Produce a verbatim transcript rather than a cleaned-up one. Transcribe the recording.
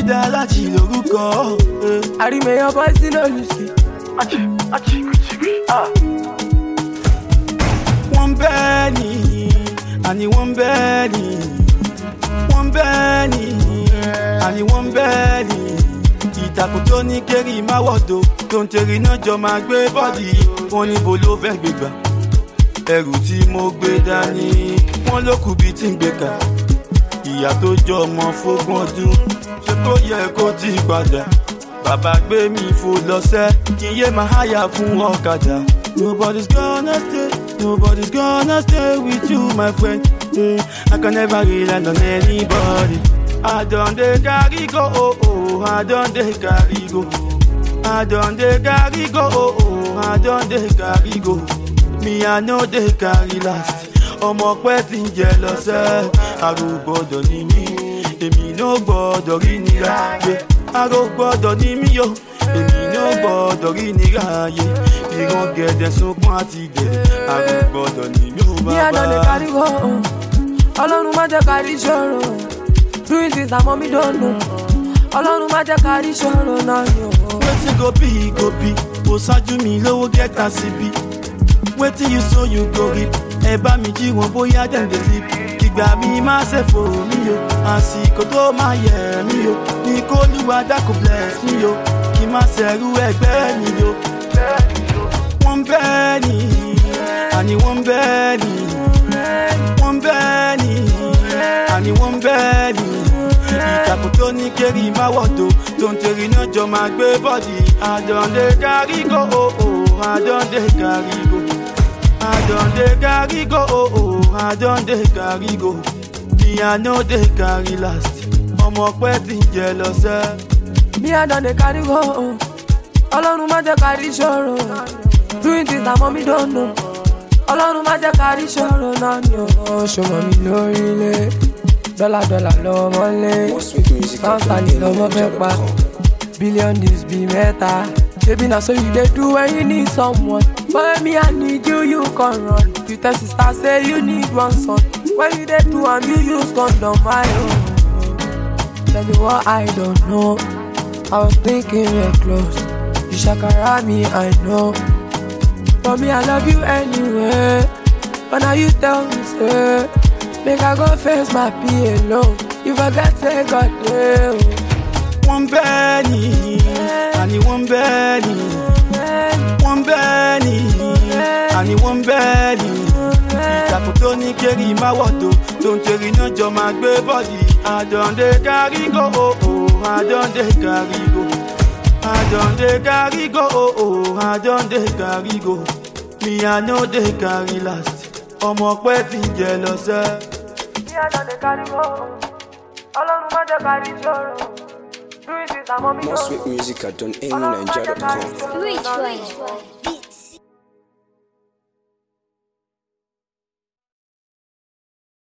Dalachi lórúkọ. Àrímẹ̀yàn boys ní olùsí. Achi, achi, achi, ah. Wọ́n bẹ́ẹ̀ ni, àní wọ́n bẹ́ẹ̀ ni, wọ́n bẹ́ẹ̀ ni, àní wọ́n bẹ́ẹ̀ ni. Ìtàkùn tó ní kéré máa wọ̀dọ̀, tó ń tẹ̀rí náà jọ máa gbé bọ́ọ̀dì. Wọ́n ní bo ló fẹ́ gbégbá, ẹrù tí mo gbé dání. Wọ́n ló kù bí tí ń gbé ká, ìyá tó jọ ọmọ fógún ọdún. Ṣé kó yẹ kó ti padà? Bàbá gbé mi fò lọ́sẹ̀, kí n yé máa háyà fún ọ̀kadà. Nobody's gonna stay, nobody's gonna stay with you, my friend. Mm, I can never rely on anybody. I don't dey carry go, oh oh, I don't dey carry go. I don't dey carry go, oh oh, I don't dey carry go. Me I know dey carry last. Ọmọ pẹ́ ti ń jẹ lọ́sẹ̀, àrò gbọ́dọ̀ ní mí, èmi no gbọ́dọ̀ rí nira yé. Àrò gbọ́dọ̀ ní mí yo, èmi no gbọ́dọ̀ rí nira yé. Ìran gẹ̀dẹ̀ sunkún àti gẹ̀dẹ̀, àrò gbọ́dọ̀ ní mí ó bàbá. Me I don't dey carry go, Ọlọ́run má jẹ́ kárí ṣòro. Doing things that mommy don't know. Ọlọ́run má jẹ́ kárí ṣòro náà ni o. Wetin go be, go be. Kò ṣáájú mi lówó gẹ́ta síbi. Wetin you sow you go reap. Ẹ bá mi jí wọn bóyá dem dey sleep. Ìgbà mi máa ṣe fò mí o. Àsìkò tó máa yẹ̀ mí o. Ní k'Olúwa dákun bless mí o. Kí má ṣẹ̀rú ẹgbẹ́ mi o. Wọ́n bẹ́ẹ̀ ni, àní wọ́n bẹ́ẹ̀ ni. Wọ́n bẹ́ẹ̀ ni, àní wọ́n bẹ́ẹ̀ ni. Ìtàkùn tó ní kéré máa wọ̀dọ̀, tó ń tẹ̀rí náà jọ máa gbé bọ́ọ̀dì. I don dey carry go, oh oh, I don dey carry go. I don dey carry go, oh oh, I don dey carry go. Me I no dey carry last. Ọmọ pẹ́ ti ń jẹ lọ́sẹ̀. Me I don dey carry go, Ọlọ́run má jẹ́ kárí ṣòro. Doing things that mommy don't know. Ọlọ́run má jẹ́ kárí ṣòro náà ni o. Ṣọmọ mi lórílẹ̀, dọ́là dọ́là lọ́mọ lé. Constantly lọ́mọ fẹ́ pa. Billion this be mẹ́ta. Baby na so you dey do when you need someone. But me I need you, you can run. You tell sister say you need one son. When you dey do am, you use condom, my own. Tell me what I don't know. I was thinking we're close. You shakara me, I know. But me I love you anyway. But now you tell me say, make I go face my P alone. You forget say God dey. Wọ́n bẹ́ẹ̀ ni, àní wọ́n bẹ́ẹ̀ ni. Wọ́n bẹ́ẹ̀ ni, àní wọ́n bẹ́ẹ̀ ni. Ìtàkùn tó ní kéré máa wọ̀dọ̀, tó ń tẹ̀rí náà jọ máa gbé bọ́ọ̀dì. I don dey carry go, oh oh, I don dey carry go. I don dey carry go, oh oh, I don dey carry go. Me I no dey carry last. Ọmọ pẹ́ ti ń jẹ lọ́sẹ̀. Me I don dey carry go, Ọlọ́run má jẹ́ kárí ṣòro. Doing things that mommy don't know. More sweet music at don aim nigeria dot com. Which one?